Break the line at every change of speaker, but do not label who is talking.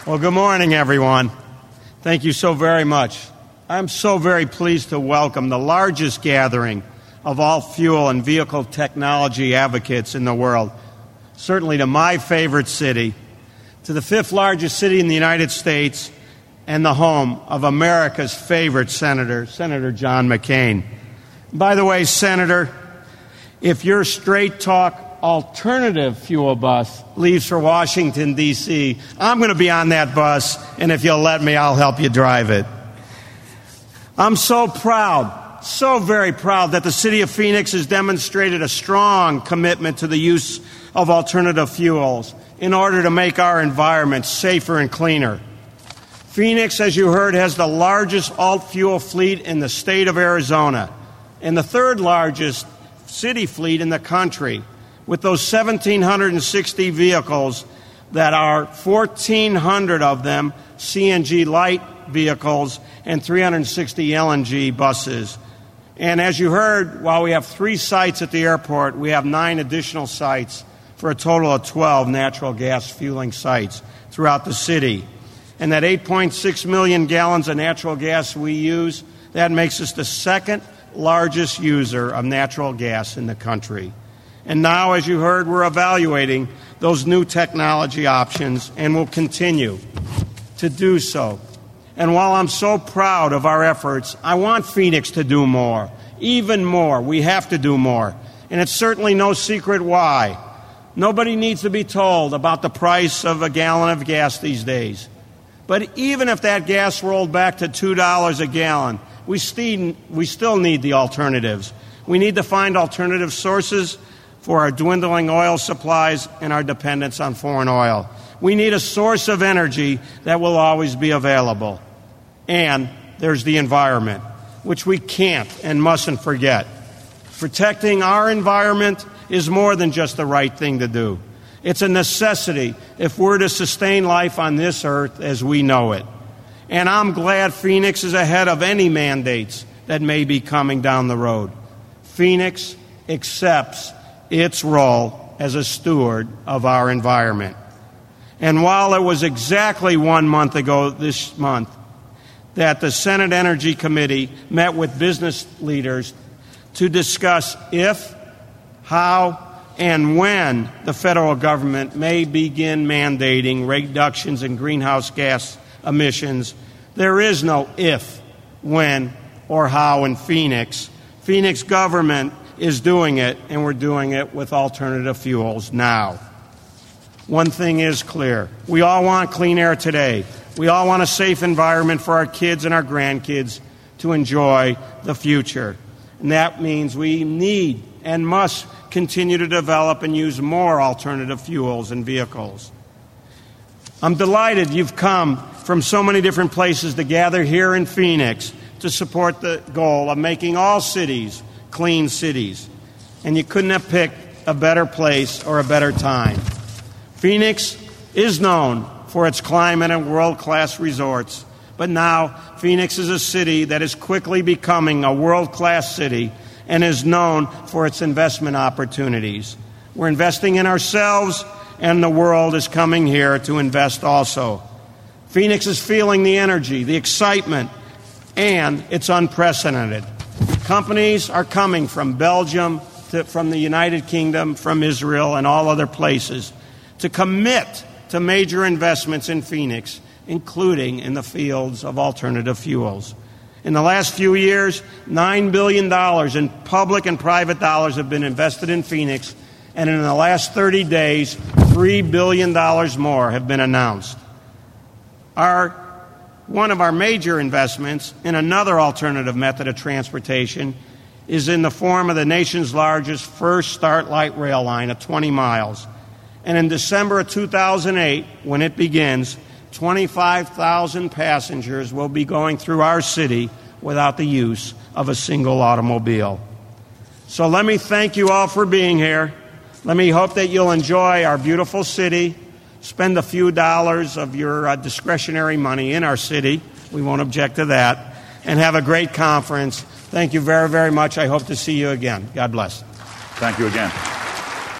Well, good morning, everyone. Thank you so very much. I'm so very pleased to welcome the largest gathering of all fuel and vehicle technology advocates in the world, certainly to my favorite city, to the fifth largest city in the United States, and the home of America's favorite senator, Senator John McCain. By the way, Senator, if your straight talk alternative fuel bus leaves for Washington, D.C., I'm going to be on that bus, and if you'll let me, I'll help you drive it. I'm so proud, so very proud that the city of Phoenix has demonstrated a strong commitment to the use of alternative fuels in order to make our environment safer and cleaner. Phoenix, as you heard, has the largest alt-fuel fleet in the state of Arizona and the third largest city fleet in the country, with those 1,760 vehicles that are 1,400 of them CNG light vehicles and 360 LNG buses. And as you heard, while we have 3 sites at the airport, we have 9 additional sites for a total of 12 natural gas fueling sites throughout the city. And that 8.6 million gallons of natural gas we use, that makes us the second largest user of natural gas in the country. And now, as you heard, we're evaluating those new technology options and will continue to do so. And while I'm so proud of our efforts, I want Phoenix to do more, even more. We have to do more. And it's certainly no secret why. Nobody needs to be told about the price of a gallon of gas these days. But even if that gas rolled back to $2 a gallon, we still need the alternatives. We need to find alternative sources for our dwindling oil supplies and our dependence on foreign oil. We need a source of energy that will always be available. And there's the environment, which we can't and mustn't forget. Protecting our environment is more than just the right thing to do. It's a necessity if we're to sustain life on this earth as we know it. And I'm glad Phoenix is ahead of any mandates that may be coming down the road. Phoenix accepts its role as a steward of our environment. And while it was exactly 1 month ago this month that the Senate Energy Committee met with business leaders to discuss if, how, and when the federal government may begin mandating reductions in greenhouse gas emissions, there is no if, when, or how in Phoenix. Phoenix government is doing it, and we're doing it with alternative fuels now. One thing is clear. We all want clean air today. We all want a safe environment for our kids and our grandkids to enjoy the future. And that means we need and must continue to develop and use more alternative fuels and vehicles. I'm delighted you've come from so many different places to gather here in Phoenix to support the goal of making all cities clean cities. And you couldn't have picked a better place or a better time. Phoenix is known for its climate and world-class resorts, but now Phoenix is a city that is quickly becoming a world-class city and is known for its investment opportunities. We're investing in ourselves, and the world is coming here to invest also. Phoenix is feeling the energy, the excitement, and it's unprecedented. Companies are coming from Belgium, from the United Kingdom, from Israel, and all other places to commit to major investments in Phoenix, including in the fields of alternative fuels. In the last few years, $9 billion in public and private dollars have been invested in Phoenix, and in the last 30 days, $3 billion more have been announced. One of our major investments in another alternative method of transportation is in the form of the nation's largest First Start Light Rail line of 20 miles. And in December of 2008, when it begins, 25,000 passengers will be going through our city without the use of a single automobile. So let me thank you all for being here. Let me hope that you'll enjoy our beautiful city, spend a few dollars of your discretionary money in our city. We won't object to that. And have a great conference. Thank you very, very much. I hope to see you again. God bless.
Thank you again.